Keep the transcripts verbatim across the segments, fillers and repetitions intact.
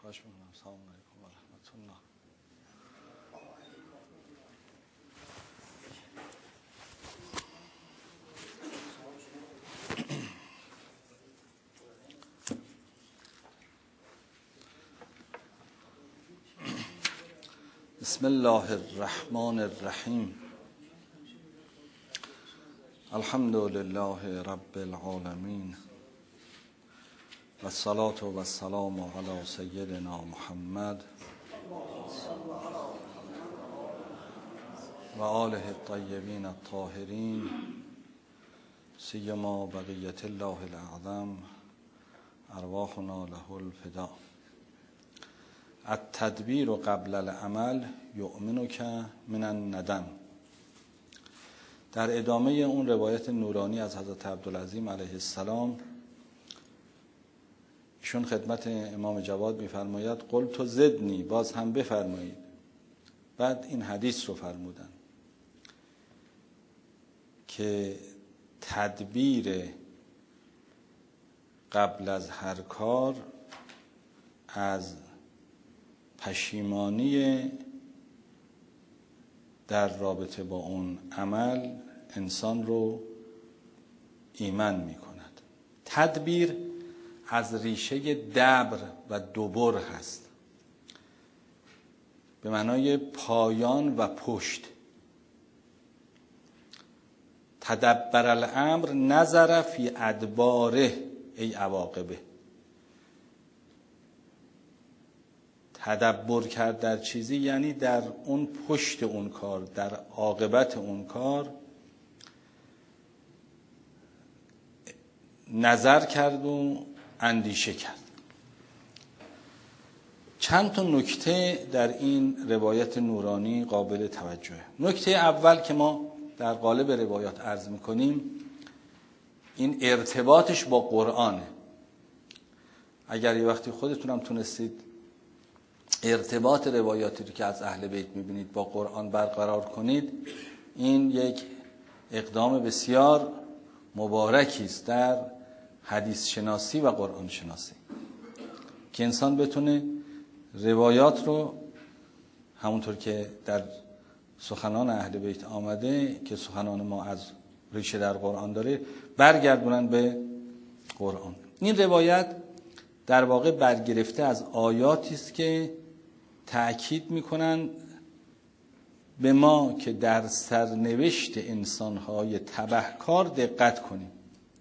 خواهش می‌کنم. سلام علیکم و رحمت الله. بسم الله الرحمن الرحیم. الحمد لله رب العالمین و الصلاة و السلام علی سیدنا محمد و آله الطیبین الطاهرین سیما بقیت الله الاعظم ارواحنا له الفداء. التدبیر قبل العمل یؤمنک من الندم. در ادامه اون روایت نورانی از حضرت عبدالعظیم علیه السلام، ایشون خدمت امام جواد میفرماید قلت زدنی، باز هم بفرمایید. بعد این حدیث رو فرمودن که تدبیر قبل از هر کار از پشیمانی در رابطه با اون عمل انسان رو ایمن می کند. تدبیر از ریشه دبر و دبر هست، به معنای پایان و پشت. تدبر الامر نظر فی ادباره ای عواقبه. تدبر کرد در چیزی یعنی در اون پشت اون کار، در عاقبت اون کار نظر کرد و اندیشه کرد. چند تا نکته در این روایت نورانی قابل توجهه. نکته اول که ما در قالب روایات عرض میکنیم این ارتباطش با قرآنه. اگر یه وقتی خودتونم تونستید ارتباط روایاتی رو که از اهل بیت میبینید با قرآن برقرار کنید، این یک اقدام بسیار مبارکی است در حدیث شناسی و قرآن شناسی، که انسان بتونه روایات رو همونطور که در سخنان اهل بیت آمده که سخنان ما از ریشه در قرآن داره برگردونن به قرآن. این روایت در واقع برگرفته از آیاتی است که تأکید میکنن به ما که در سرنوشت انسانهای تبهکار دقت کنیم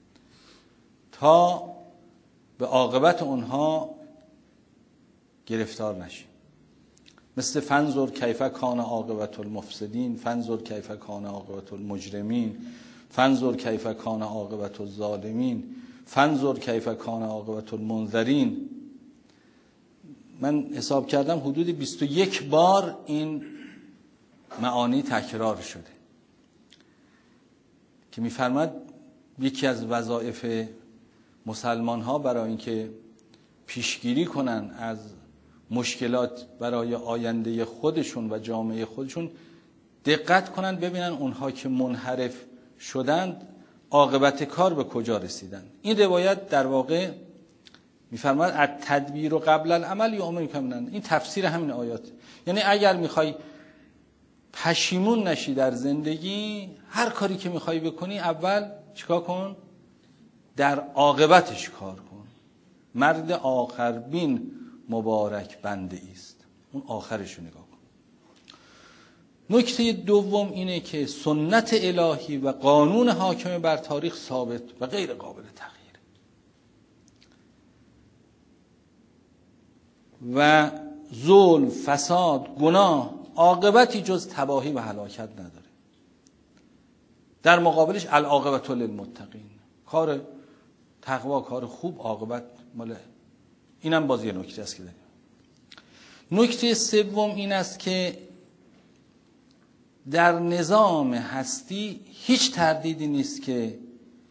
تا به عاقبت اونها گرفتار نشیم. مثل فانظر کیف کان عاقبت المفسدین، فانظر کیف کان عاقبت المجرمین، فانظر کیف کان عاقبت الظالمین، فانظر کیف کان عاقبت المنذرین. من حساب کردم حدود بیست و یک بار این معانی تکرار شده که می‌فرماد یکی از وظایف مسلمان ها برای اینکه پیشگیری کنن از مشکلات برای آینده خودشون و جامعه خودشون دقت کنن ببینن اونها که منحرف شدند عاقبت کار به کجا رسیدن. این روایت در واقع میفرماد التدبیر قبل العمل یؤمنک من الندم. این تفسیر همین آیات. یعنی اگر میخوای پشیمون نشی در زندگی، هر کاری که میخوای بکنی اول چیکار کن؟ در عاقبتش کار کن. مرد آخربین مبارک بنده است. اون آخرش رو نگاه کن. نکته دوم اینه که سنت الهی و قانون حاکم بر تاریخ ثابت و غیر قابل تغییر و ظلم، فساد، گناه عاقبتی جز تباهی و هلاکت نداره. در مقابلش العاقبت للمتقین، کار تقوا، کار خوب، عاقبت مال. اینم باز یه نکته است که داریم. نکته سوم این است که در نظام هستی هیچ تردیدی نیست که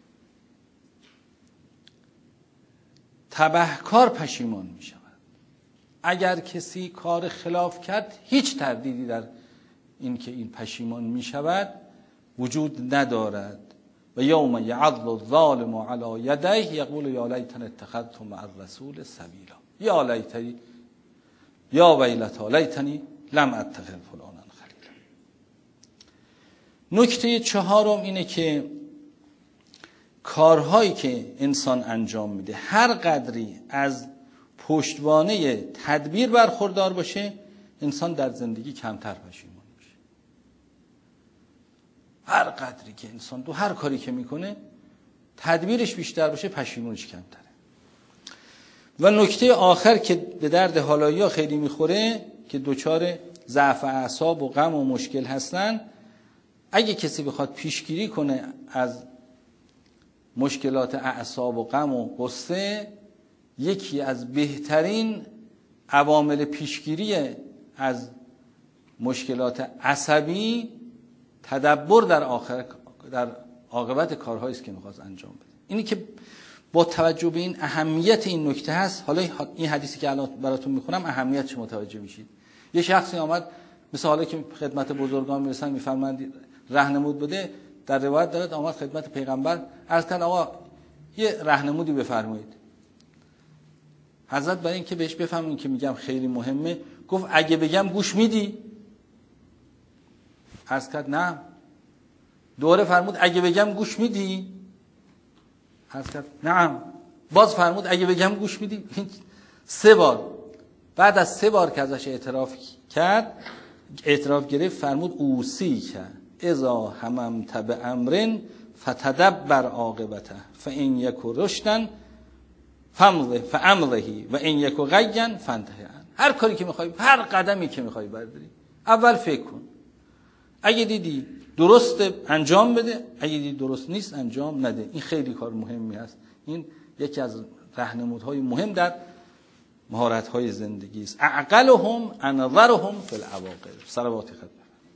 تبهکار پشیمان می شود. اگر کسی کار خلاف کرد هیچ تردیدی در این که این پشیمان می شود وجود ندارد. و یوم یعض الظالم علی یدیه یقول یا لیتنی اتخذت مع الرسول سبیلا. یا لیتنی یا ویلتا لیتنی لم اتخذ فلانا خلیلا. نکته چهارم اینه که کارهایی که انسان انجام میده هر قدری از پشتوانه تدبیر برخوردار باشه، انسان در زندگی کمتر پشیمان میشه. هر قدری که انسان تو هر کاری که میکنه تدبیرش بیشتر باشه، پشیمونش کمتره. و نکته آخر که به درد حالایی‌ها خیلی میخوره که دوچار ضعف اعصاب و غم و مشکل هستن، اگه کسی بخواد پیشگیری کنه از مشکلات اعصاب و غم و غصه، یکی از بهترین عوامل پیشگیری از مشکلات عصبی تدبر در آخر در عاقبت کارهایی است که میخواد انجام بده. اینی که با توجه به این اهمیت این نکته هست. حالا این حدیثی که الان براتون میخونم اهمیتش متوجه میشید. یه شخصی آمد، مثل حالا که خدمت بزرگان میرسن میفرمایند راهنمود بده، در روایت دارد آمد خدمت پیغمبر عرض کرد آقا یه راهنمودی بفرمایید. حضرت برای اینکه بهش بفهمون که میگم خیلی مهمه، گفت اگه بگم گوش میدی؟ عرض کرد نه. دوره فرمود اگه بگم گوش میدی؟ عرض کرد نعم. باز فرمود اگه بگم گوش میدی؟ سه بار. بعد از سه بار که ازش اعتراف کرد، اعتراف گرفت، فرمود اوصی کرد اذا هممت بامر فتدبر عاقبته فان یک رشدا فامضه فامضه و ان یک غیا فانتهی عنه. هر کاری که میخوای، هر قدمی که میخوای برداری، اول فکر کن. اگه دیدی درست انجام بده، اگه دیدی درست نیست انجام نده. این خیلی کار مهمی هست. این یکی از راهنمودهای مهم در مهارت‌های زندگی است. اعقلهم انظرهم فی العواقب. صلوات خدمت.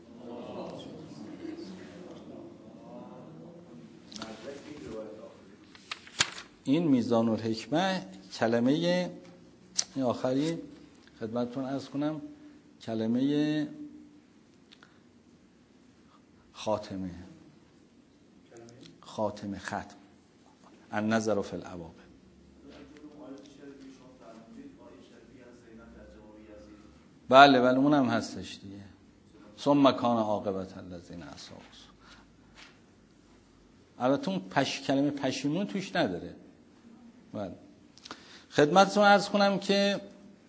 این میزان الحکمه کلمه این آخری خدمتتون عرض کنم، کلمه خاتمه خاتمه ختم النظر فی العواقب. بله بله اونم هستش دیگه. ثم کان عاقبت الذین اساءوا. البته اون پش کلمه پشیمون توش نداره. بله. خدمتتون عرض کنم که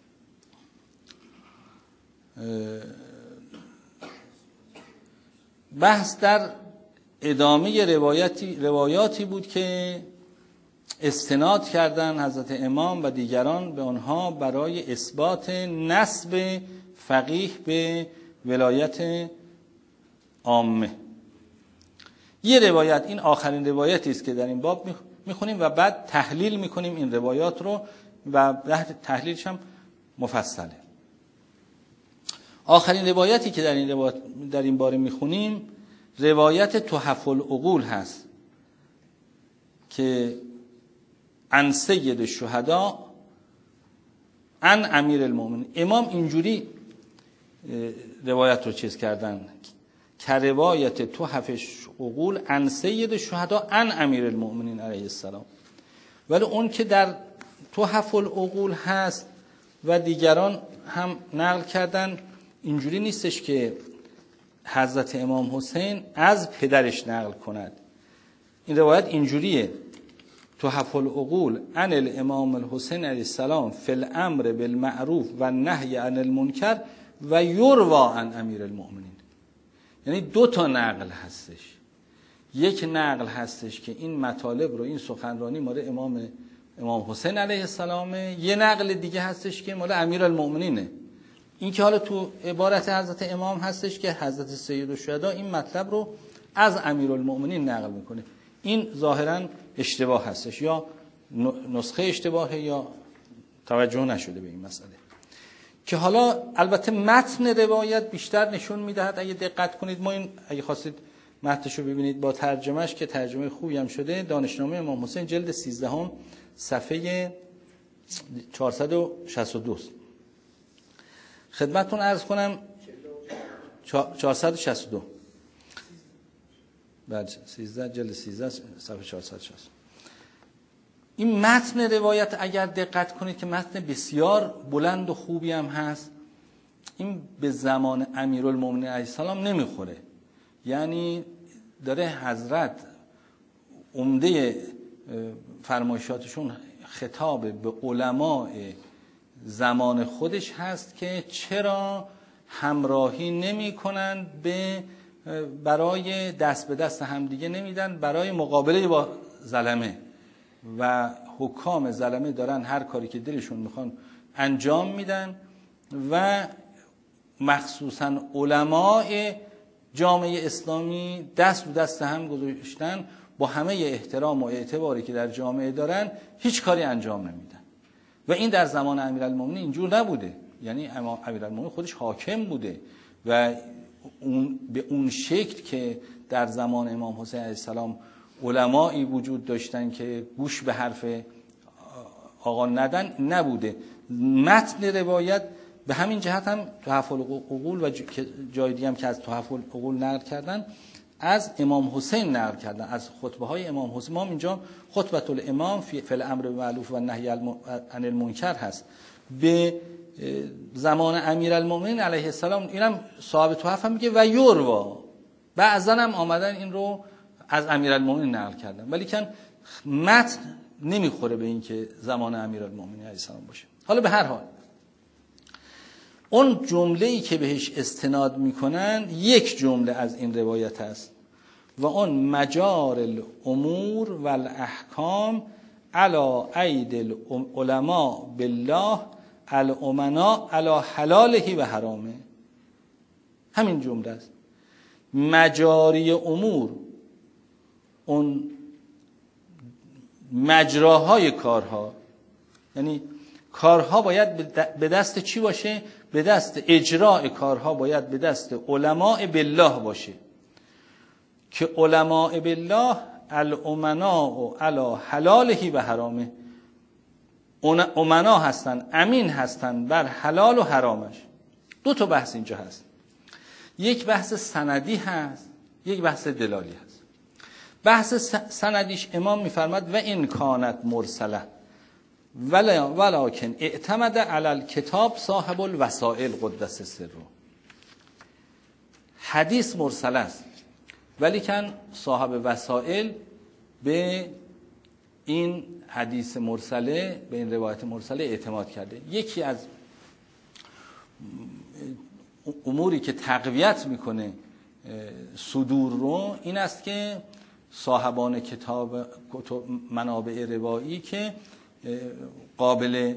بحث در ادامه روایتی روایاتی بود که استناد کردن حضرت امام و دیگران به آنها برای اثبات نسب فقیه به ولایت عامه. یه روایت، این آخرین روایتی است که در این باب میخونیم و بعد تحلیل میکنیم این روایات رو و تحلیلش هم مفصله. آخرین روایتی که در این روایت در این باره میخونیم روایت تحف العقول هست که عن سید الشهدا عن امیر المؤمنین. امام اینجوری روایت رو چیز کردن که روایت تحف العقول عن سید الشهدا عن امیر المؤمنین علیه السلام. ولی اون که در تحف العقول هست و دیگران هم نقل کردن اینجوری نیستش که حضرت امام حسین از پدرش نقل کند. این روایت اینجوریه: تحف العقول عن الامام الحسین علیه السلام فی الامر بالمعروف و النهی عن المنکر و یروی عن امیر المؤمنین. یعنی دو تا نقل هستش. یک نقل هستش که این مطالب رو، این سخنرانی مال امام امام حسین علیه السلامه، یه نقل دیگه هستش که مال امیر المؤمنینه. این که حالا تو عبارت حضرت امام هستش که حضرت سید الشهدا این مطلب رو از امیرالمؤمنین نقل میکنه. این ظاهرا اشتباه هستش، یا نسخه اشتباهه یا توجه نشده به این مسئله، که حالا البته متن روایت بیشتر نشون میدهد. اگه دقت کنید، ما این اگه خواستید متنش رو ببینید با ترجمهش که ترجمه خوبی هم شده، دانشنامه امام حسین جلد سیزده هم صفحه چهارصد و شصت و دو خدمتتون عرض کنم. چهارصد و شصت و دو بعد سیزده جلد سیزده صفحه چهارصد و شصت. این متن روایت اگر دقت کنید که متن بسیار بلند و خوبی هم هست، این به زمان امیرالمومنین علیه السلام نمیخوره. یعنی داره حضرت عمده فرمایشاتشون خطاب به علماء زمان خودش هست که چرا همراهی نمی کنن به برای دست به دست همدیگه نمیدن برای مقابله با ظلمه، و حکام ظلمه دارن هر کاری که دلشون میخوان انجام میدن و مخصوصا علماء جامعه اسلامی دست به دست هم گذاشتن، با همه احترام و اعتباری که در جامعه دارن هیچ کاری انجام نمیدن. و این در زمان امیرالمومنین اینجور نبوده. یعنی امیرالمومنین خودش حاکم بوده و اون به اون شکل که در زمان امام حسین علیه السلام علمایی وجود داشتن که گوش به حرف آقا ندن نبوده. متن روایت به همین جهت هم تحفل عقول و جای دیگه هم که از تحفل عقول نقل کردن از امام حسین نقل کردن، از خطبه های امام حسین. ما اینجا خطبه الامام فی الامر بالمعروف و نهی عن المنکر هست. به زمان امیرالمومنین علیه السلام، اینم صاحب تحفه میگه و یوروا، بعضا هم آمدن این رو از امیرالمومنین نقل کردن، ولی کن متن نمیخوره به این که زمان امیرالمومنین علیه السلام باشه. حالا به هر حال اون جمله‌ای که بهش استناد میکنن یک جمله از این روایت است و اون مجار الامور و الاحکام علی اید العلماء بالله الامنا علی حلاله و حرامه. همین جمله است. مجاری امور، اون مجراهای کارها، یعنی کارها باید به دست چی باشه؟ به دست اجراء کارها باید به دست علماء بالله باشه که علماء بالله الامنا علی حلاله و حرامه، امنا هستن، امین هستن بر حلال و حرامش. دو تا بحث اینجا هست، یک بحث سندی هست، یک بحث دلالی هست. بحث سندیش امام میفرماد و این کانت مرسله ولکن اعتمد علی الکتاب صاحب الوسائل قدس سره. حدیث مرسل است ولیکن صاحب وسائل به این حدیث مرسله، به این روایت مرسله اعتماد کرده. یکی از اموری که تقویت میکنه صدور رو این است که صاحبان کتاب منابع روایی که قابل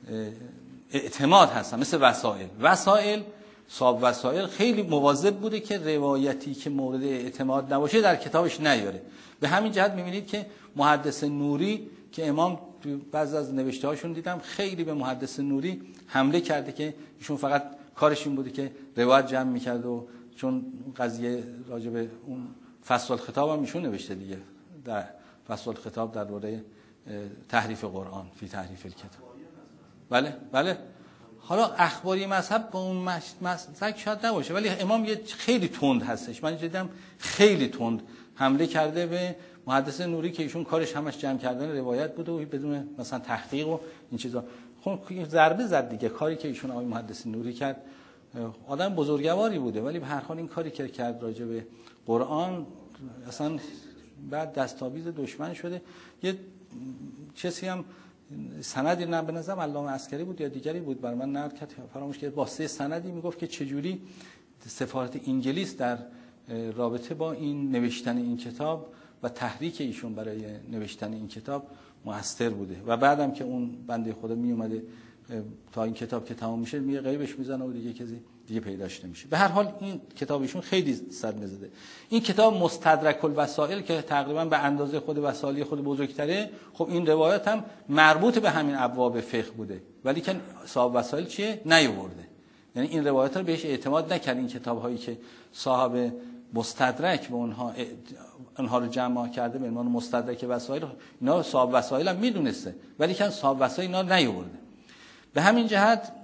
اعتماد هستن، مثل وسائل. وسائل صاحب وسائل خیلی مواظب بوده که روایتی که مورد اعتماد نباشه در کتابش نیاره. به همین جهت میبینید که محدث نوری که امام بعضی از نوشته هاشون دیدم خیلی به محدث نوری حمله کرده که ایشون فقط کارش این بوده که روایت جمع میکرد و چون قضیه راجع به اون فصل الخطاب هم ایشون نوشته دیگه، در فصل الخطاب در دوره تحریف قرآن فی تحریف الکتاب. بله بله. حالا اخباری مذهب با اون مسلک شاید نباشه، ولی امام یه خیلی تند هستش. من دیدم خیلی تند حمله کرده به محدث نوری که ایشون کارش همش جمع کردن روایت بود و بدون مثلا تحقیق و این چیزا. خب ضربه زد دیگه. کاری که ایشون آقای محدث نوری کرد، آدم بزرگواری بوده، ولی به هر حال این کاری که کرد راجع به قرآن اصلا بعد دستاویز دشمن شده. یه چیزی هم سندی نه به نظرم علامه عسکری بود یا دیگری بود بر من نقل کرد، فراموش کرد، با سه سندی میگفت که چجوری سفارت انگلیس در رابطه با این نوشتن این کتاب و تحریک ایشون برای نوشتن این کتاب موثر بوده. و بعدم که اون بنده خدا می اومده تا این کتاب که تمام میشه میگه غیبش میزنه و دیگه کسی دیگه پیداش نمیشه. به هر حال این کتابشون خیلی صدمه زده. این کتاب مستدرک الوسائل که تقریبا به اندازه خود وسائلی خود بزرگتره، خب این روایت هم مربوط به همین ابواب فقه بوده، ولی که صاحب وسائل چیه نیاورده. یعنی این روایت رو بهش اعتماد نکرد. این کتاب هایی که صاحب مستدرک به اونها اونها رو جمع کرده به عنوان مستدرک وسائل، اینا صاحب وسائل هم میدونسته، ولی که صاحب وسائل اینا رو نیاورده. به همین جهت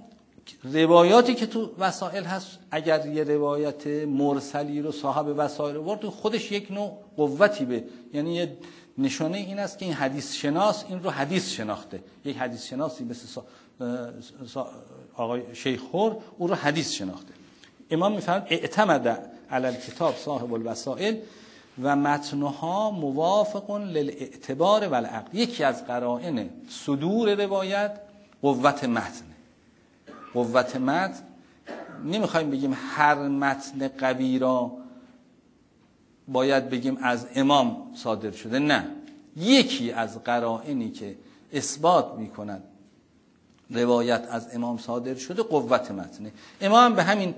روایاتی که تو وسائل هست، اگر یه روایت مرسلی رو صاحب وسائل آورد، خودش یک نوع قوتی به، یعنی یه نشانه این است که این حدیث شناس این رو حدیث شناخته. یک حدیث شناسی مثل سا... سا... آقای شیخ خور او رو حدیث شناخته. امام میفرماید اعتمد علی الکتاب صاحب الوسائل و متنها موافق للاعتبار والعقل. یکی از قرائن صدور روایت قوت متن. قوت متن نمیخوایم بگیم هر متن قوی را باید بگیم از امام صادر شده، نه، یکی از قرائنی که اثبات میکند روایت از امام صادر شده قوت متنه. امام به همین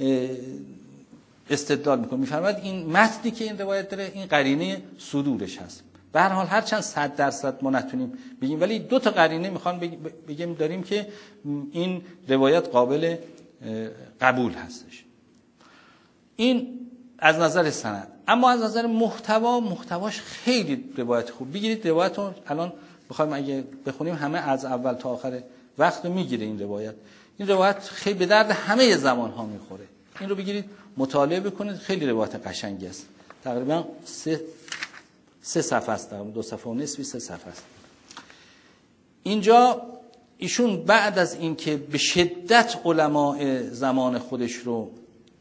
استدلال میکنه، میفرماید این متنی که این روایت داره این قرینه صدورش هست. به هر حال هر چند صد درصد ما نتونیم بگیم، ولی دو تا قرینه میخوان بگیم داریم که این روایت قابل قبول هستش. این از نظر سند. اما از نظر محتوا، محتواش خیلی روایت خوب. بگیرید روایت رو الان بخوایم اگه بخونیم همه از اول تا آخر وقت رو میگیره این روایت. این روایت خیلی به درد همه زمان ها میخوره. این رو بگیرید مطالعه بکنید، خیلی روایت قشنگی است. تقریبا سه سه صفحه است، دو صفحه و نصفی سه صفحه است. اینجا ایشون بعد از اینکه به شدت علماء زمان خودش رو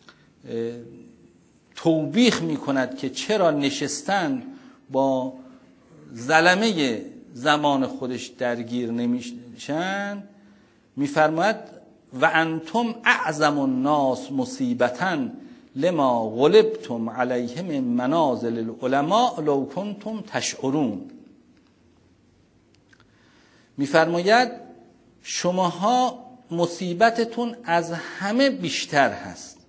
توبیخ میکند که چرا نشستن با زلمه زمان خودش درگیر نمیشن، میفرماید و انتم اعظم الناس مصیبتاً لما غلبتم علیهم من منازل العلماء لو کنتم تشعرون. میفرماید شماها مصیبتتون از همه بیشتر هست.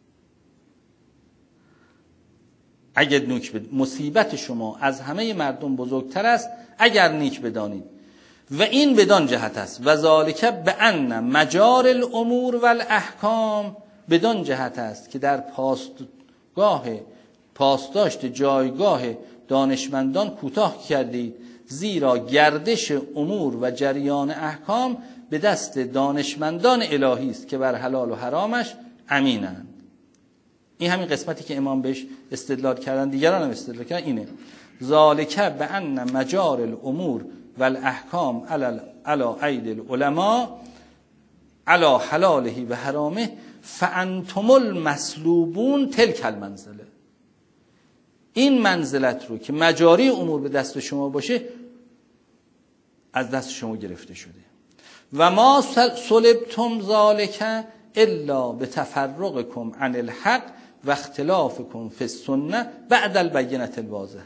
اگر نیک بدانید، مصیبت شما از همه مردم بزرگتر است اگر نیک بدانید. و این بدان جهت است و ذالک بان مجار الامور والاحکام، بدان جهت است که در پاسگاه پاسداشت جایگاه دانشمندان کوتاه کردید، زیرا گردش امور و جریان احکام به دست دانشمندان الهی است که بر حلال و حرامش امینند. این همین قسمتی که امام بهش استدلال کردن، دیگران هم استدلال کردن، اینه ذالک بان مجار الامور والاحکام علی اید العلماء علی حلاله و حرامه فانتم المسلوبون تلک المنزله. این منزلت رو که مجاری امور به دست شما باشه از دست شما گرفته شده. و ما سلبتم ذالک الا بتفرقکم عن الحق و اختلافکم فی السنه بعد البینه الواضحه.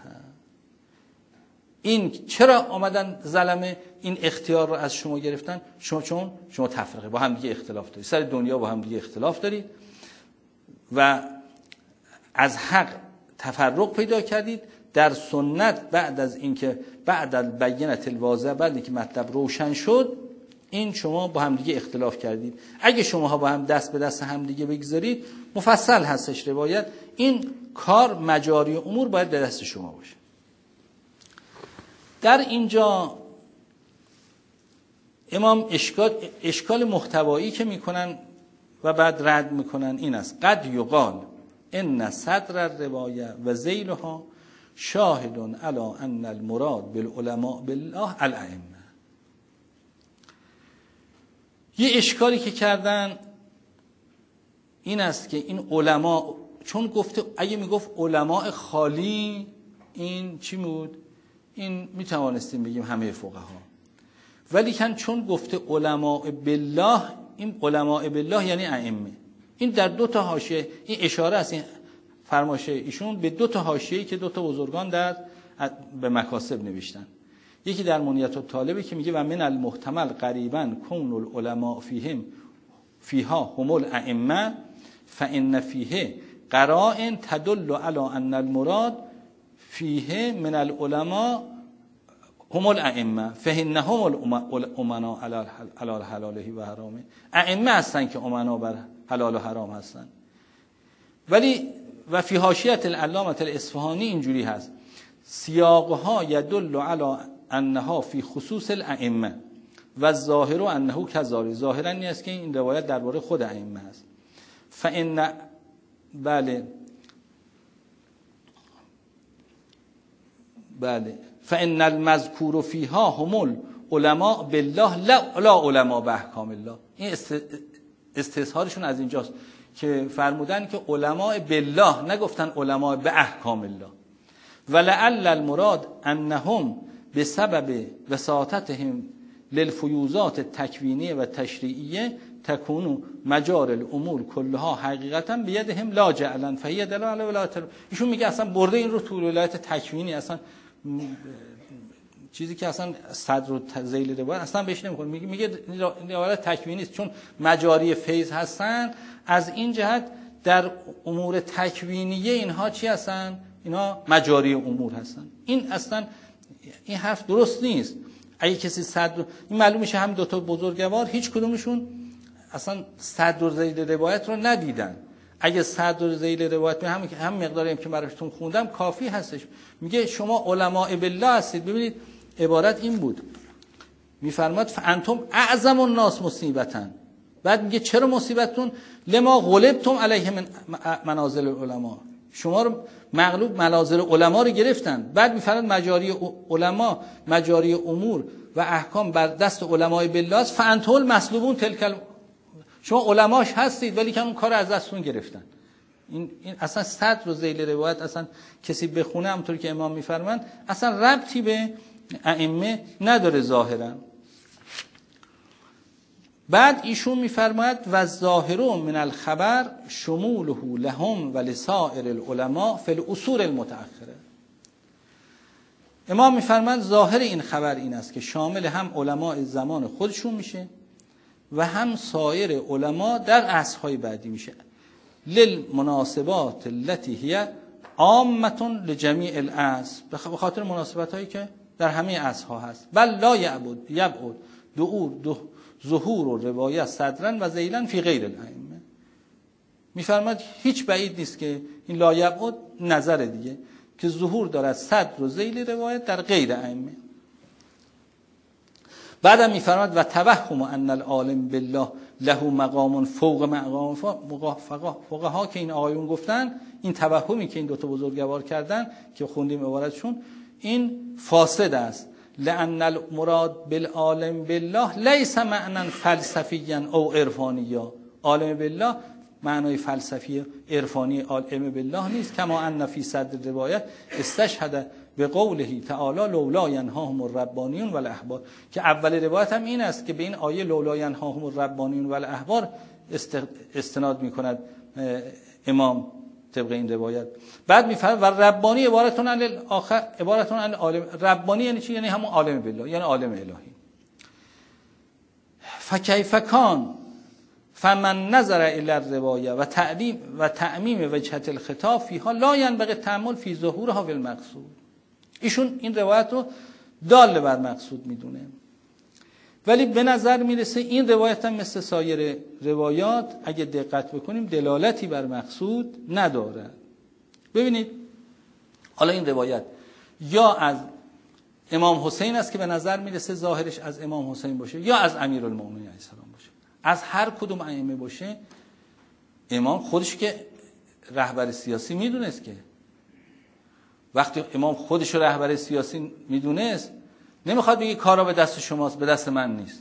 این چرا آمدن زلمه این اختیار رو از شما گرفتن؟ شما چون شما تفرقه با هم دیگه اختلاف دارید، سر دنیا با هم دیگه اختلاف دارید و از حق تفرق پیدا کردید. در سنت بعد از اینکه بعد البینه الواضحه، بعد اینکه مطلب روشن شد، این شما با هم دیگه اختلاف کردید. اگه شماها با هم دست به دست هم دیگه بگذارید، مفصل هستش روایت، این کار مجاری امور باید به دست شما باشه. در اینجا امام اشکال اشکال محتوایی که میکنن و بعد رد میکنن این است: قد یقال ان صدر الروایه و ذیلها شاهد علی ان المراد بالعلماء بالله الائمه. یه اشکالی که کردن این است که این علما، چون گفته اگه میگفت علماء خالی، این چی بود؟ این میتوانستیم بگیم همه فقها، ولی کن چون گفته علماء بالله، این علماء بالله یعنی ائمه. این در دو تا حاشیه این اشاره است، این فرمایش ایشون به دو تا حاشیه‌ای که دو تا بزرگان در به مکاسب نوشتن. یکی در منیت الطالبی که میگه و من المحتمل قریبا کون العلماء فیهم فیها هم الائمه فان فیه قرائن تدل علی ان المراد فیه من العلماء هم الائمه فانهم الامنا علی حلاله و حرامه. ائمه هستن که امنا بر حلال و حرام هستن. ولی و فی حاشیه العلامه الاصفهانی اینجوری هست: سیاقها یدل علی انها فی خصوص الائمه و ظاهر انه کذالک، ظاهرا این است که این روایت درباره خود ائمه است. فان بله بله فان المذکور فیها هم العلماء بالله لا, لا علماء باحکام الله. این استظهارشون از اینجاست که فرمودن که علماء بالله، نگفتن علماء به احکام الله. ولعل المراد انهم بسبب وساطتهم للفیوزات التکوینیه و تشریعیه تکون مجار الامور کلها حقیقتا بیدهم لا جعلا فهی دلاله ولایت. ایشون میگه اصلا برده این رو تو ولایت تکوینی، اصلا چیزی که اصلا صدر و ذیل روایت اصلا بهش نمیخوره. میگه میگه این روایت تکوینی است چون مجاری فیض هستن. از این جهت در امور تکوینیه اینها چی هستن؟ اینا مجاری امور هستن. این اصلا این حرف درست نیست. اگه کسی صدر، این معلوم میشه هم دو تا بزرگوار هیچ کدومشون اصلا صدر و ذیل روایت رو ندیدن. اگه صدر و ذیل روایت هم هم مقداری هم که براتون خوندم کافی هستش. میگه شما علماء بالله هستید. ببینید عبارت این بود، میفرماد فانتم اعظم الناس مصیبتا. بعد میگه چرا مصیبتون؟ لما غلبتم علیه من منازل العلماء، شما رو مغلوب منازل علما رو گرفتن. بعد میفرماد مجاری علما، مجاری امور و احکام بر دست علمای بالله است. فانتم المسلوبون تلک، شما علماش هستید ولی که اون کار از دستتون گرفتن. این این اصلا صدر و ذیل روایت اصلا کسی بخونه همونطور که امام میفرمایند اصلا ربطی به ائمه نداره ظاهرا. بعد ایشون میفرماید و ظاهر من الخبر شموله لهم و لسائر العلماء فی الاصول المتأخره. امام میفرماید ظاهر این خبر این است که شامل هم علماء زمان خودشون میشه و هم سایر علما در عصرهای بعدی میشه. للمناسبات التي هي عامه لجمیع العصر، به خاطر مناسبت هایی که در همه عصرها هست. بل لا یعبد یبعد دعور دو ظهور و روایت صدرن و ذیلن فی غیر الائمه. میفرماد هیچ بعید نیست که این لا یبعد نظر دیگه که ظهور دارد صدر و ذیل روایت در غیر ائمه. بعدم میفرماد و توهم ان العالم بالله له مقام فوق مقام فقها که این آقایون گفتن، این توهمی که این دوتا بزرگوار کردن که خوندیم عبارتشون، این فاسد است. لأن المراد بالعالم بالله لیس معنی فلسفیا او عرفانیا. عالم بالله معنای فلسفی عرفانی عالم بالله نیست. کما ان فی صدر روایت استشهد به قوله تعالی لولا ینهاهم الربانیون والاحبار، که اول روایت هم این است که به این آیه لولا ینهاهم الربانیون والاحبار استناد میکند امام طبق این روایت. بعد میفرماید و ربانی عبارتون عن الاخر عبارتون عن عالم. ربانی یعنی چی؟ یعنی همون عالم بالله، یعنی عالم الهی. فکیف کان فمن نظر الی الروايه و تعلیم و تعمیم وجهت الخطاب فیها لا ينبغي التأمل فی ظهورها بالمقصود. ایشون این روایت رو دال بر مقصود میدونه، ولی به نظر میرسه این روایت هم مثل سایر روایات اگه دقت بکنیم دلالتی بر مقصود نداره. ببینید حالا این روایت یا از امام حسین است که به نظر میرسه ظاهرش از امام حسین باشه، یا از امیرالمومنین علیه السلام باشه. از هر کدوم ائمه باشه، امام خودش که رهبر سیاسی میدونست که وقتی امام خودش رو رهبر سیاسی میدونست نمیخواد بگه کارا به دست شماست، به دست من نیست.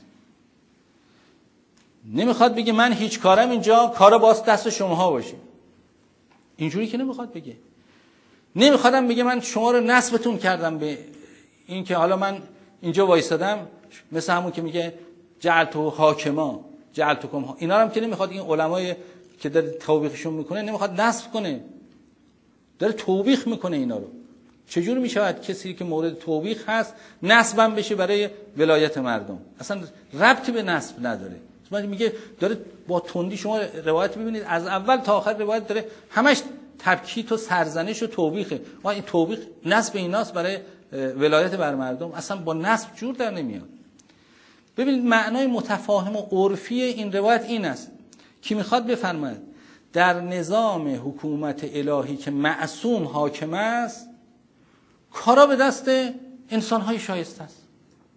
نمیخواد بگه من هیچ کارم اینجا، کارا باز دست شماها باشه. اینجوری که نمیخواد بگه. نمیخوادم بگه من شما رو نسبتون کردم به این که حالا من اینجا وایسادم، مثل همون که میگه جعلتو حاکما جعلتکم ها. اینا هم که نمیخواد، این علمای که داره توبیخشون میکنه نمیخواد نسب کنه، داره توبیخ میکنه اینا رو. چجور میشود کسی که مورد توبیخ هست نسبم بشه برای ولایت مردم؟ اصلا ربطی به نسب نداره. میگه داره با تندی، شما روایت ببینید از اول تا آخر روایت داره همش تبکیت و سرزنش و توبیخه. و این توبیخ نسب ایناست برای ولایت بر مردم، اصلا با نسب جور در نمیاد. ببینید معنای متفاهم و عرفی این روایت این است که میخواد بفرماید در نظام حکومت الهی که معصوم حاکم است، کارا به دست انسان‌های شایسته است.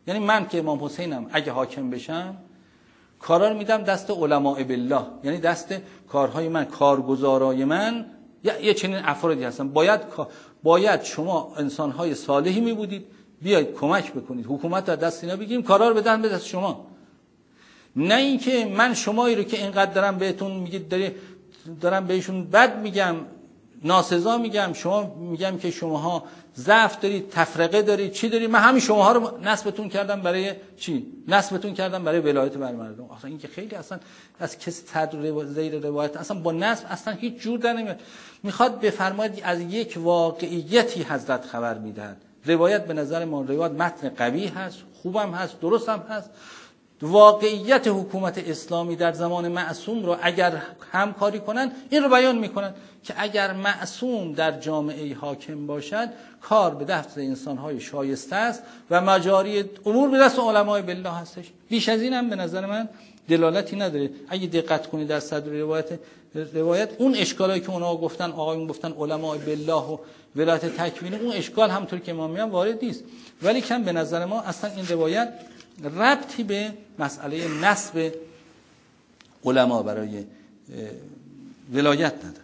یعنی من که امام حسینم اگه حاکم بشم کارا رو میدم دست علماء بالله، یعنی دست کارهای من، کارگزارای من یه چنین افرادی هستن. باید باید شما انسانهای صالحی می بودید بیاید کمک بکنید، حکومت رو دست اینا بگیریم، کارا رو بدن به دست شما. نه اینکه من شمایی رو که اینقدر دارم بهتون میگید دارم بهشون بد میگم، ناسزا میگم، شما میگم که شماها ضعف دارید، تفرقه دارید، چی دارید، من همین شماها رو نسبتون کردم برای چی؟ نسبتون کردم برای ولایت بر مردم. اصلا این که خیلی اصلا از کسی تدر زیر روایت اصلا با نسب اصلا هیچ جور در نمیاد. میخواد بفرماید از یک واقعیتی حضرت خبر میدهد. روایت به نظر ما روایت متن قوی هست، خوبم هست، درست هم هست. واقعیت حکومت اسلامی در زمان معصوم رو اگر همکاری کنن این رو بیان میکنن که اگر معصوم در جامعه حاکم باشد کار به دست انسانهای شایسته است و مجاری امور به دست علمای بالله هستش. بیش از این هم به نظر من دلالتی نداره. اگه دقت کنید در صدر روایت روایت اون اشکالایی که اونها گفتن، آقایون گفتن علمای بالله و ولایت تکوینی، اون اشکال همونطور که ما میگم وارد نیست. ولی کم به نظر ما اصلا این روایت ربطی به مسئله نسب علما برای ولایت نداره.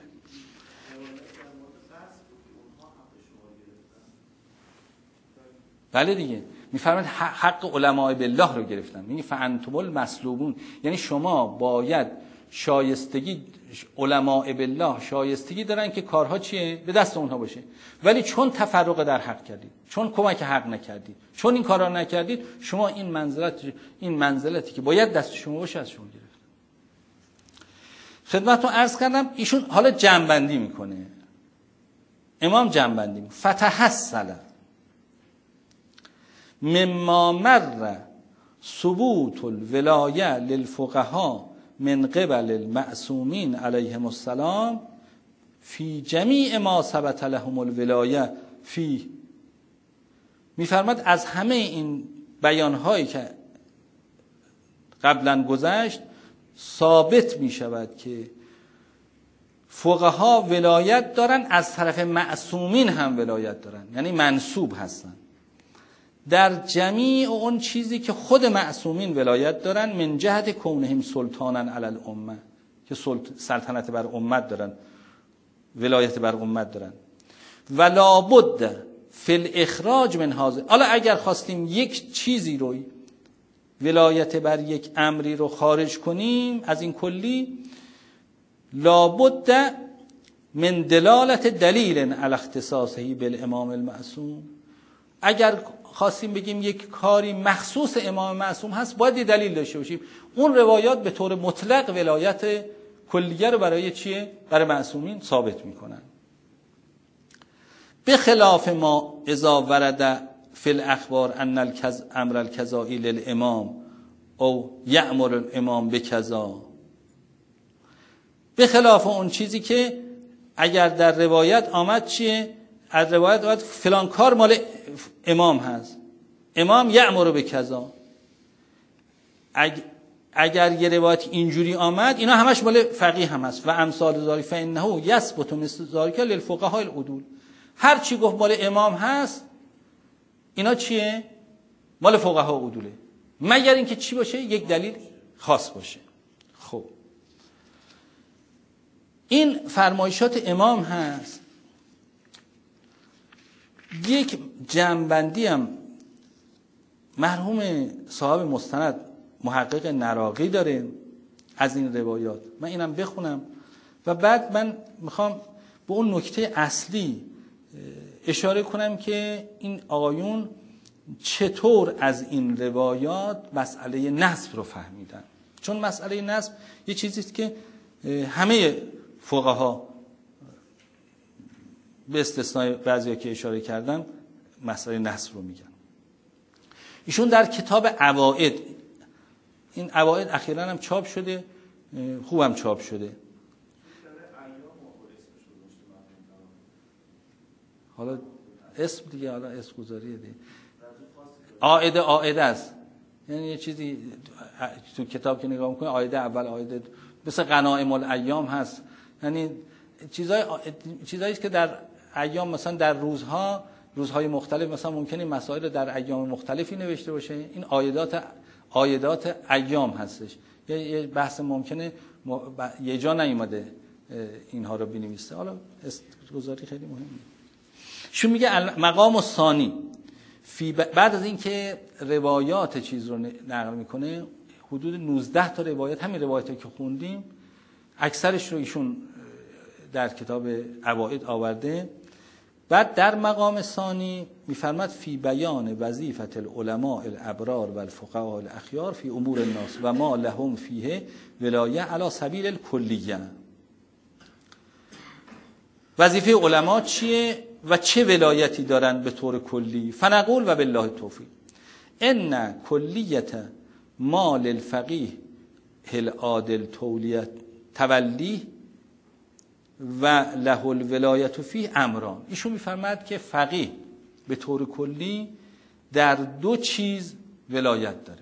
بله دیگه، میفرماید حق علمای بالله رو گرفتن. میگه فانتم المسلوبون، یعنی شما باید شایستگی، علمای بالله شایستگی دارن که کارها چیه به دست اونها باشه، ولی چون تفرق در حق کردید، چون کمک حق نکردید، چون این کارا نکردید، شما این منزلت این منزلتی که باید دست شما باشه از شما گرفتن. خدمتتون عرض کردم ایشون حالا جمع‌بندی میکنه. امام جمع‌بندی میکنه. فتحصل مما مر ثبوت الولایه للفقهاء من قبل المعصومین علیهم السلام فی جمیع ما ثبت لهم الولایه فی. میفرماد از همه این بیانهایی که قبلا گذشت ثابت می شود که فقها ولایت دارن، از طرف معصومین هم ولایت دارن، یعنی منسوب هستن در جمیع اون چیزی که خود معصومین ولایت دارن، من جهت کونهم سلطانا علی الامه، که سلطنت بر امت دارن، ولایت بر امت دارن. و لابد فی الاخراج من هذا، حالا اگر خواستیم یک چیزی رو، ولایت بر یک امری رو خارج کنیم از این کلی، لابد من دلالت دلیل علی اختصاصه بالامام المعصوم. اگر خواستیم بگیم یک کاری مخصوص امام معصوم هست باید یه دلیل داشته باشیم. اون روایات به طور مطلق ولایت کلیه رو برای چیه؟ برای معصومین ثابت میکنن. به خلاف ما اذا ورد فی الاخبار ان الکز امر الکذایی للامام او یأمر الامام بکذا، به خلاف اون چیزی که اگر در روایت آمد چیه؟ از روایت آمد فلان کار مال امام هست، امام یأمر بکذا. اگر اگر یه روایت اینجوری آمد اینا همش مال فقیه هم هست. و امثال ذالک فانه یثبت مثل ذالک للفقهاء العدول. هر چی گفت مال امام هست اینا چیه؟ مال فقها عدوله، مگر اینکه چی باشه؟ یک دلیل خاص باشه. خب این فرمایشات امام هست. یک جمع‌بندی هم مرحوم صاحب مستند محقق نراقی داره از این روایات، من اینم بخونم و بعد من میخوام به اون نکته اصلی اشاره کنم که این آقایون چطور از این روایات مسئله نسب رو فهمیدن. چون مسئله نسب یه چیزیست که همه فقها به استثنای بعضیا که اشاره کردن مسئله نسب رو میگن. ایشون در کتاب عوائد، این عوائد اخیراً هم چاپ شده، خوبم چاپ شده، حالا اسم دیگه، حالا اسم گذاریه دیگه، عائده عائده است، یعنی یه چیزی تو کتاب که نگاه میکنه عائده اول، عائده مثل غنائم الایام هست، یعنی چیزای چیزایی که در ایام مثلا در روزها روزهای مختلف مثلا ممکنه مسائل در ایام مختلفی نوشته باشه، این عایدات عایدات ایام هستش. یه بحث ممکنه یه جا نیومده اینها رو بنویسه. حالا گزاری خیلی مهمه. شو میگه مقام الثانی فی بعد از اینکه روایات چیز رو نقل میکنه، حدود نوزده تا روایت، همین روایاتی که خوندیم اکثرش رو ایشون در کتاب عواید آورده. بعد در مقام ثانی میفرماد فی بیان وظیفت العلماء الابرار و الفقهاء الاخیار فی امور الناس و ما لهم فیه ولایه علی سبیل الکلیه. وظیفه علما چیه و چه ولایتی دارن به طور کلی؟ فنقول و بالله التوفیق ان کلیت مال الفقیه العادل تولیت تولی و له الولایت فیه امران. ایشون میفرماد که فقیه به طور کلی در دو چیز ولایت داره.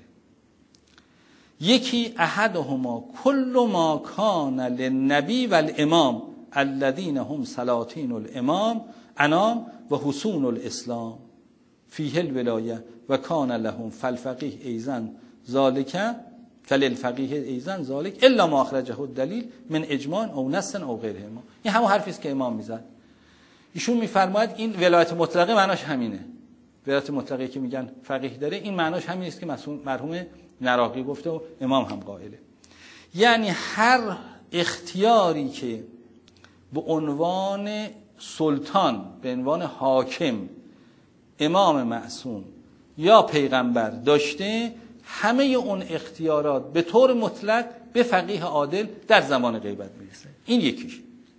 یکی احدهما کل ما کان للنبی و الامام الذين هم سلاطین الامام انام و حصون الاسلام فیه الولایه و کان لهم فالفقیه ایزن ذالک فللفقیه ایزن ذالک الا ما اخرجه الدلیل من اجماع او نص او غیرهما. این همون حرفی است که امام میزد. ایشون میفرماید این ولایت مطلقه معناش همینه. ولایت مطلقه که میگن فقیه داره، این معناش همین است که مرحوم نراقی گفته و امام هم قائله. یعنی هر اختیاری که به عنوان سلطان، به عنوان حاکم، امام معصوم یا پیغمبر داشته، همه اون اختیارات به طور مطلق به فقیه عادل در زمان غیبت میرسه. این یکیش.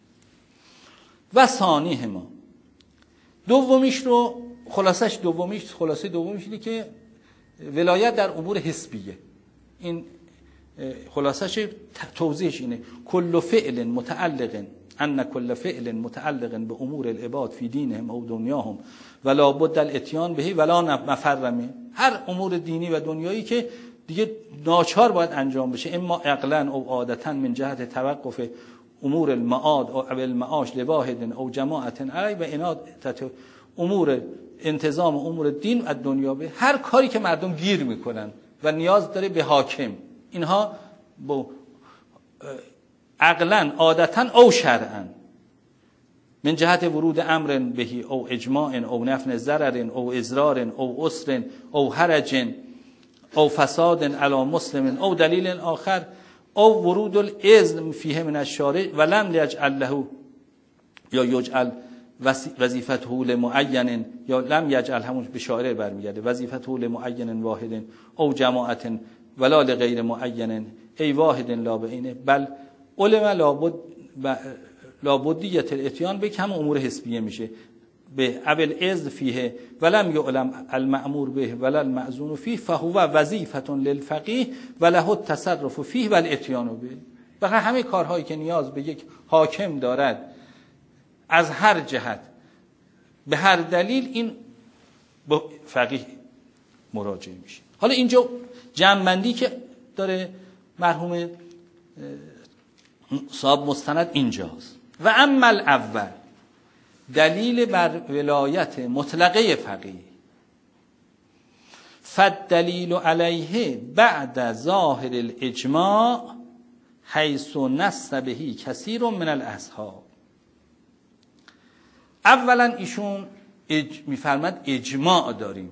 و ثانیه ما دومیش رو خلاصش دومیش خلاصه دومیش اینه که ولایت در امور حسبیه. این خلاصش توضیحش اینه کل فعل متعلق ان کل فعل متعلق به امور العباد فی دینهم او دنیاهم ولا بد الاتیان به ولا مفر منه. هر امور دینی و دنیایی که دیگه ناچار باید انجام بشه، اما عقلا او عادتا من جهت توقف امور المعاد او المعاش لواحد او جماعت علی و انادت امور انتظام امور دین و دنیا به هر کاری که مردم گیر میکنن و نیاز داره به حاکم، اینها با عقلا عادتا او شرعا من جهت ورود امر بهی او اجماع او نفع ضرر او اضرار او عسر او حرج او فساد علی مسلم او دلیل آخر او ورود الاذن فیه من الشارع ولم یجعل له یا یجعل وظیفته لمعین یا لم یجعل، همون به شاعر برمیگرده، وظیفته لمعین واحد او جماعت ولا لغیر معین ای واحد لا بینه بل علم لابد لابدیت الاتیان به کم امور حسبیه میشه به ابل اذن فیه ولم یعلم المأمور به ولا المأذون فیه فهو وظیفه للفقیه وله التصرف فیه والاتیان به. بخاطر همه کارهایی که نیاز به یک حاکم دارد از هر جهت به هر دلیل، این به فقیه مراجعه میشه. حالا اینجا جمع‌بندی که داره مرحوم صاحب مستند اینجاست. و اما الاول دلیل بر ولایت مطلقه فقیه فالدلیل علیه بعد ظاهر الاجماع حیث نص بهی کثیر من الاصحاب. اولا ایشون اج... میفرماد اجماع داریم،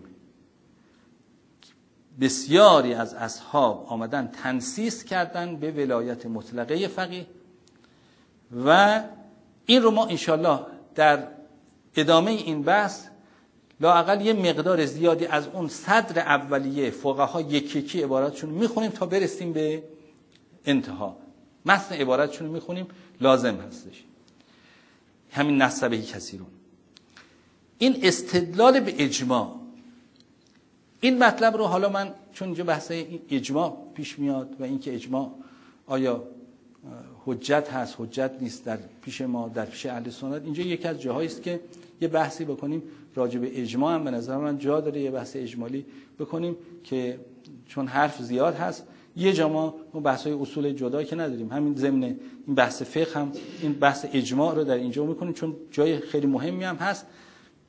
بسیاری از اصحاب آمدن تنصیص کردن به ولایت مطلقه فقیه و این رو ما انشالله در ادامه این بحث لااقل یه مقدار زیادی از اون صدر اولیه فقها یکی یکی عباراتشون میخونیم تا برسیم به انتها. متن عباراتشون میخونیم، لازم هستش. همین نسبهی کثیرون، این استدلال به اجماع، این مطلب رو حالا من چون اینجا بحث اجماع پیش میاد و اینکه اجماع آیا حجت هست حجت نیست در پیش ما در پیش اهل سنت، اینجا یکی از جاهایی است که یه بحثی بکنیم راجع به اجماع. هم به نظر من جا داره یه بحث اجمالی بکنیم که چون حرف زیاد هست، یه جا ما بحث‌های اصول جدا که نداریم، همین ضمن این بحث فقه هم این بحث اجماع رو در اینجا میکنیم چون جای خیلی مهمی هم هست.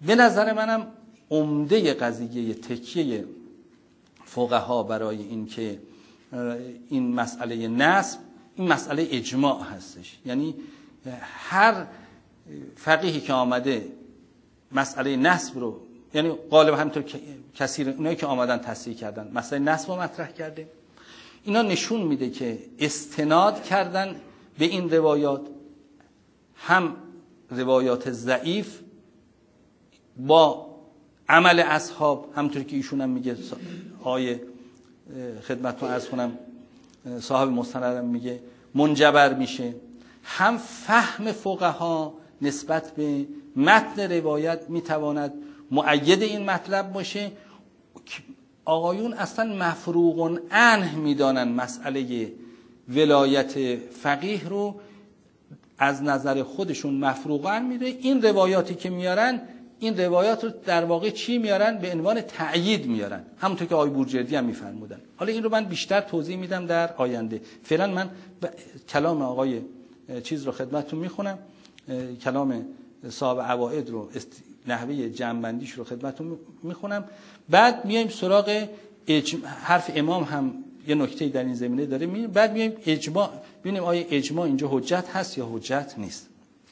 به نظر منم عمده قضیه تکیه فقها برای این که این مسئله نسب این مسئله اجماع هستش. یعنی هر فقیهی که آمده مسئله نسب رو، یعنی غالب همینطور کثیر اونایی که آمدن تصحیح کردن مسئله نسب رو مطرح کرده، اینا نشون میده که استناد کردن به این روایات، هم روایات ضعیف با عمل اصحاب، همونطوری که ایشون هم میگه، آیه خدمتتون عرض کنم صاحب مستند هم میگه منجبر میشه، هم فهم فقها نسبت به متن روایت میتواند مؤید این مطلب باشه. آقایون اصلا مفروغ عنه میدانن مسئله ولایت فقیه رو، از نظر خودشون مفروغ عنه میره. این روایاتی که میارن، این روایات رو در واقع چی میارن؟ به عنوان تأیید میارن، همونطور که آقای بورجردی هم میفرمودن. حالا این رو من بیشتر توضیح میدم در آینده. فعلا من کلام آقای چیز رو خدمتتون میخونم، کلام صاحب عوائد رو، نحوه جمع‌بندیش رو خدمتتون میخونم، بعد میایم سراغ اجماع. حرف امام هم یه نکته در این زمینه داره، می بعد میایم اجماع، ببینیم آیا اجماع اینجا حجت هست یا حجت نیست.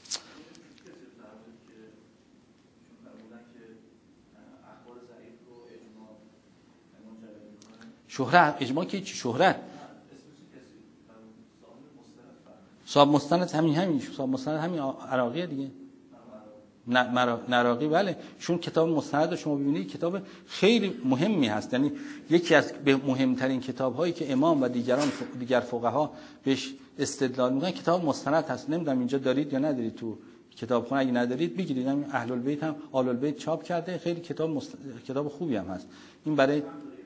شهرت اجماع که چی؟ شهرت صاحب مستند همین همین صاحب مستند همین عراقیه دیگه، نراقی. بله، چون کتاب مستند رو شما ببینید کتاب خیلی مهمی هست، یعنی یکی از مهمترین کتاب هایی که امام و دیگران دیگر فقها بهش استدلال میکنن کتاب مستند هست. نمیدونم اینجا دارید یا ندارید تو کتابخونه، اگه ندارید بگیرید. همین اهل البیت هم آل البیت چاپ کرده، خیلی کتاب مست... کتاب خوبی هم هست. این برای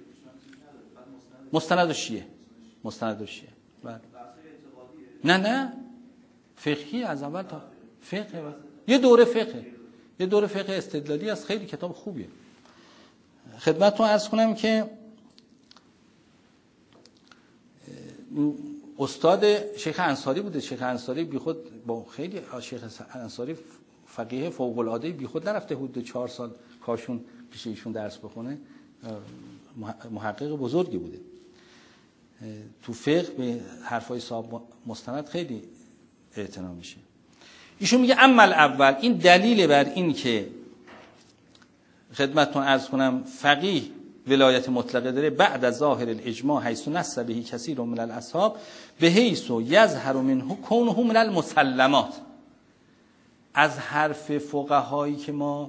مستند شیعه، مستند شیعه. بله. نه نه فقهی از اول تا فقه، یه دوره فقه، یه دوره فقه استدلالی است، خیلی کتاب خوبیه. خدمتتون عرض کنم که استاد شیخ انصاری بوده. شیخ انصاری بیخود با خیلی شیخ انصاری فقیه فوق العاده بیخود نرفته حدود چهار سال کاشون پیش ایشون درس بخونه، محقق بزرگی بوده. تو فقه به حرفای صاحب مستند خیلی اعتنا میشه. ایشون میگه اما الاول، این دلیل بر این که خدمتتون عرض کنم فقیه ولایت مطلقه داره بعد از ظاهر الاجماع حیث نص به کثیر من الاصحاب به حیث یظهر منه کونه من المسلمات. از حرف فقهایی که ما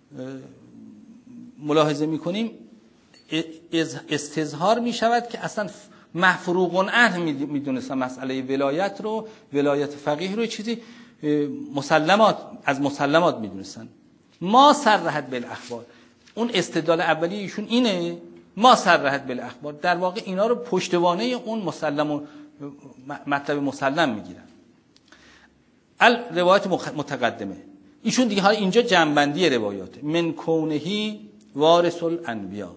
ملاحظه میکنیم استظهار میشود که اصلا مفروغ عنه میدونستن مسئله ولایت رو، ولایت فقیه رو چیزی مسلمات، از مسلمات میدونستن. ما صرحت بالاخبار، اون استدلال اولی ایشون اینه، ما صرحت بالاخبار، در واقع اینا رو پشتوانه اون مسلم و مطلب مسلم میگیرن. روایت متقدمه ایشون دیگه، حالا اینجا جنبندی روایات من کونهی وارث الانبیا،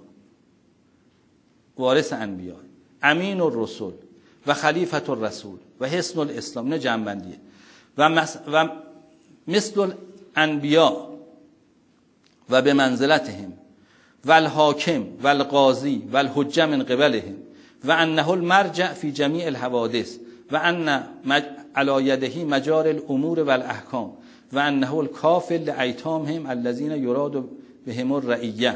وارث انبیا، امین الرسول و خلیفت الرسول و حسن الاسلام، نه جنبندیه. و, مس... و مثل الانبیا و به منزلتهم و الحاکم و القاضی و الحجه من قبلهم و انه المرجع فی جمیع الحوادث و ان مج... علی یده مجار الامور و الاحکام و انه الکافل لایتامهم الذین یراد بهم الرعیه.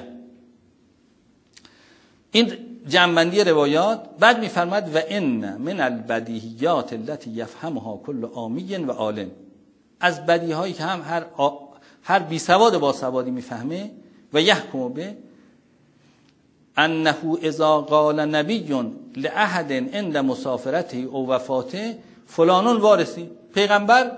این جنبندی روایات. بعد میفرماد و ان من البدیهیات التي یفهمها کل عامی و عالم، از بدیهایی که هم هر آ... هر بی سواد با سوادی میفهمه. و یحکم به انه اذا قال نبی لاحد عند مسافرته او وفاته فلان وارثی، پیغمبر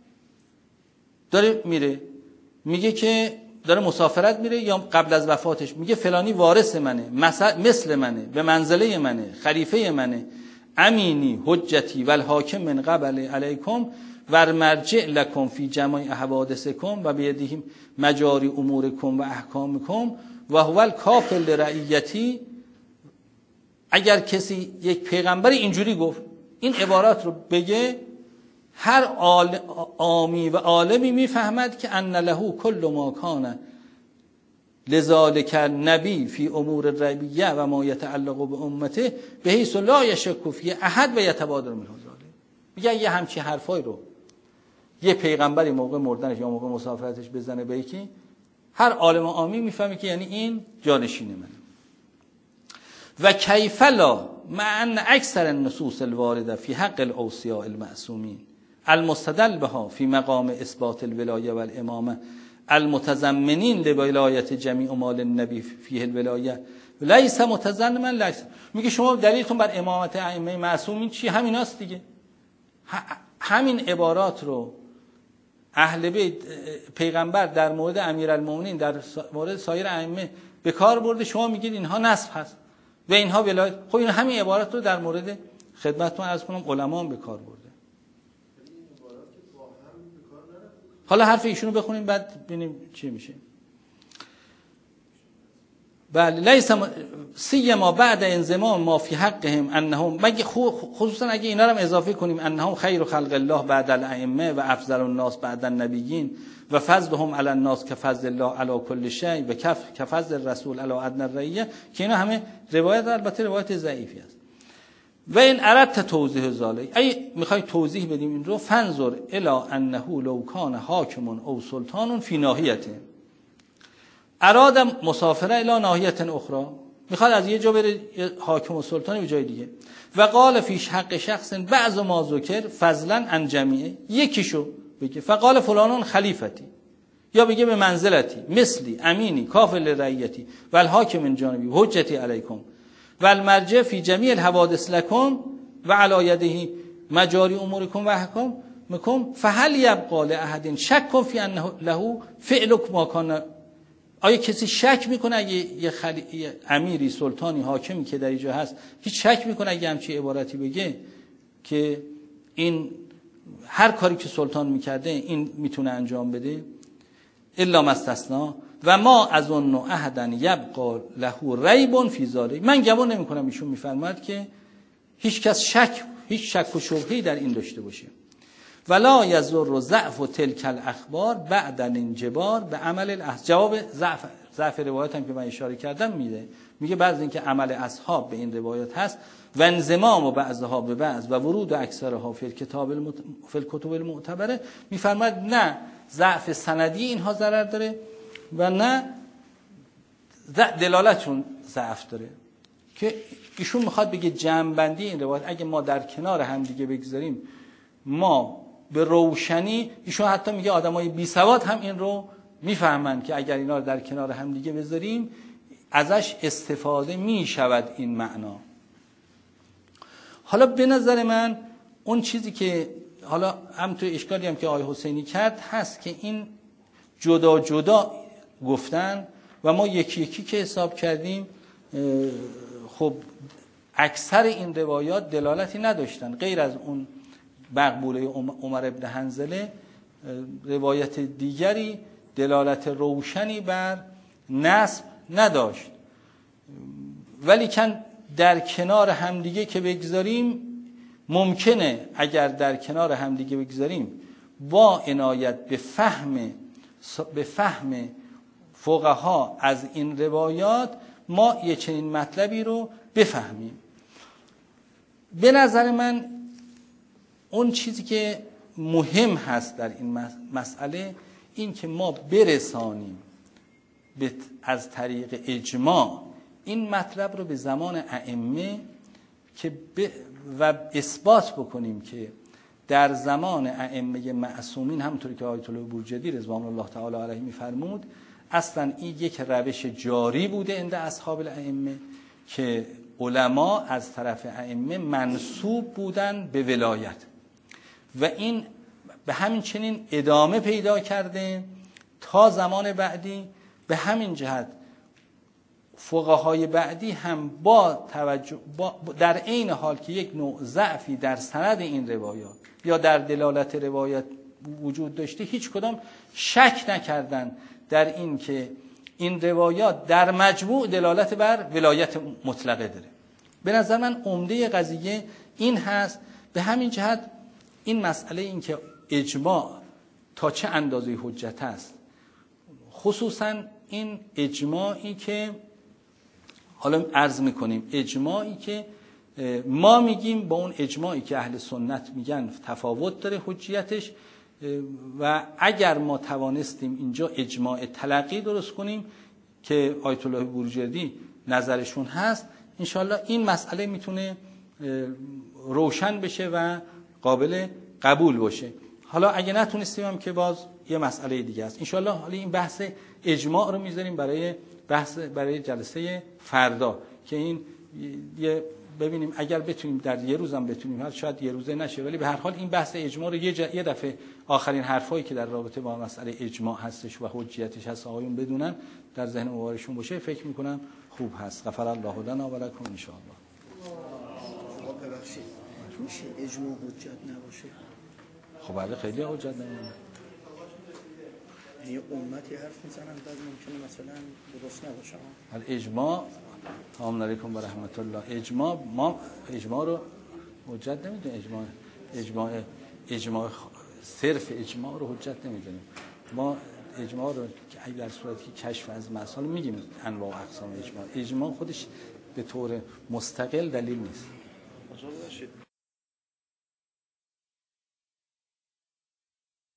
داره میره میگه که داره مسافرت میره یا قبل از وفاتش میگه فلانی وارث منه، مثل منه، به منزله منه، خلیفه منه، امینی حجتی و الحاکم من قبل علیکم و مرجع لکم فی جمع حوادثکم و بیدهم مجاری امورکم و احکامکم و هو الکافل لرعیتی. اگر کسی یک پیغمبر اینجوری گفت، این عبارات رو بگه، هر عامی و عالمی میفهمد که ان له کل ما کان لذالک النبی فی امور الربیه و ما یتعلق به امته به حیث لا یشک فی احد و یتبادر منه ذلک. میگه یه همچین حرفای رو یه پیغمبری موقع مردنش یا موقع مسافرتش بزنه به یکی، هر عالم عامی میفهمه که یعنی این جانشین منه. و کیف لا مع ان اکثر النصوص الوارده فی حق الاوصیاء المعصومین المستدل بها فی مقام اثبات الولایه و الامامه المتضمنین لولایت جمیع مال النبی فیه الولایه لیس متضمنا لیس. میگه شما دلیلتون بر امامت ائمه معصومین چی؟ همیناست دیگه. همین عبارات رو اهل بیت پیغمبر در مورد امیرالمومنین در مورد سایر ائمه به کار برده، شما میگید اینها نسب هست و اینها ولایت. خب این همین عبارات رو در مورد خدمتتون عرض کنم علما هم به کار برده. حالا حرف ایشونو بخونیم بعد ببینیم چی میشه. بله لیس سیما بعد انضمام ما فی حقهم انهم، مگه خصوصا اگه اینا رو هم اضافه کنیم انهم خیر خلق الله بعد الائمه و افضل الناس بعد النبیین و فضلهم علی الناس کفضل الله علی کل شیء و کف کفضل الرسول علی ادنی الرعیه، که اینا همه روایت، البته روایت ضعیفی است. و این اردت توضیح ذالک، ای میخوای توضیح بدیم این رو، فنظر الی انه لو کان حاکم او سلطان فی ناحیته اراد مسافره الی ناحیه اخرى، میخواد از یه جا بره حاکم و سلطانی به جای دیگه، و قال فی حق شخص بعض ما ذکر فضلا عن جمیعه، یکیشو بگه فقال فلانون خلیفتی، یا بگه به منزلتی مثلی امینی کافل رعیتی و الحاکم من جانبی حجتی علیکم و المرجع فی جمیع الحوادث لکم و علی یده مجاری امورکم و احکامکم فهل یبقى لاحد شک فی انه له فعل ما کان. آیا کسی شک میکنه اگه یه, خلی... یه امیری سلطانی حاکمی که در اینجا هست هیچ شک میکنه اگه همچی عبارتی بگه که این هر کاری که سلطان میکرده این میتونه انجام بده؟ الا ما استثنا و ما از اون احدا یبقى له ریب فی ذلک. من گمان نمیکنم ایشون میفرماد که هیچ کس شک هیچ شک و شبهه‌ای در این داشته باشه. ولا یضر ضعف تلک الاخبار بعد الانجبار به عمل الاصحاب. جواب ضعف ضعف روایت هم که من اشاره کردم میده، میگه بعضی اینکه عمل اصحاب به این روایت هست و انضمام و بعضها به بعض و ورود اکثرها فی الکتاب المت... فی الکتب المعتبره، میفرماد نه ضعف سندی اینها ضرر داره و نه دلالتشون ضعف داره. که ایشون میخواد بگه جمع‌بندی این روایت اگه ما در کنار هم دیگه بگذاریم ما به روشنی، ایشون حتی میگه آدمای بی سواد هم این رو میفهمن که اگر اینا رو در کنار هم دیگه بذاریم ازش استفاده میشود این معنا. حالا به نظر من اون چیزی که حالا هم تو اشکالی هم که آقای حسینی کرد هست که این جدا جدا گفتن و ما یکی یکی که حساب کردیم خب اکثر این روایات دلالتی نداشتن غیر از اون مقبوله عمر ابن حنظله، روایت دیگری دلالت روشنی بر نسب نداشت. ولی کن در کنار همدیگه که بگذاریم ممکنه اگر در کنار همدیگه بگذاریم با عنایت به فهم به فهم فقها از این روایات ما یه چنین مطلبی رو بفهمیم. به نظر من اون چیزی که مهم هست در این مسئله این که ما برسانیم از طریق اجماع این مطلب رو به زمان ائمه که و اثبات بکنیم که در زمان ائمه معصومین همونطوری که آیت الله بورجدی رضوان الله تعالی علیه میفرمود اصلا این یک روش جاری بوده عند اصحاب الائمه که علما از طرف ائمه منسوب بودن به ولایت و این به همین چنین ادامه پیدا کرده تا زمان بعدی. به همین جهت فقهای بعدی هم با توجه با در عین حال که یک نوع ضعفی در سند این روایات یا در دلالت روایت وجود داشته هیچ کدام شک نکردن در این که این روایات در مجموع دلالت بر ولایت مطلقه داره. به نظر من عمده قضیه این هست. به همین جهت این مسئله این که اجماع تا چه اندازه حجت است، خصوصا این اجماعی که حالا عرض میکنیم، اجماعی که ما میگیم با اون اجماعی که اهل سنت میگن تفاوت داره حجیتش، و اگر ما توانستیم اینجا اجماع تلقی درست کنیم که آیت الله بروجردی نظرشون هست، انشالله این مسئله میتونه روشن بشه و قابل قبول باشه. حالا اگه نتونستیم هم که باز یه مسئله دیگه است. انشالله حالا این بحث اجماع رو میذاریم برای بحث برای جلسه فردا که این یه ببینیم اگر بتونیم در یه روزم بتونیم، هر شاید یه روزه نشه، ولی به هر حال این بحث اجماع رو یه, ج... یه دفعه آخرین حرفایی که در رابطه با مسئله اجماع هستش و حجیتش هست آقایون بدونن، در ذهن مبارشون باشه، فکر میکنم خوب هست. غفر الله لنا و لکم ان شاء الله. ببخشید میشه اجماع حجت نباشه؟ خب بله خیلی حجت نمیمونه. یعنی امتی حرف میزنن بعد ممکنه مثلا درست نباشه. اجماع سلام علیکم و رحمت الله. اجماع ما اجماع رو حجت نمیدونیم. اجماع اجماع اجماع صرف اجماع رو حجت نمیدونیم. ما اجماع رو که اگه در صورتی که کشف از مسائل میگیم انواع و اقسام اجماع. اجماع خودش به طور مستقل دلیل نیست.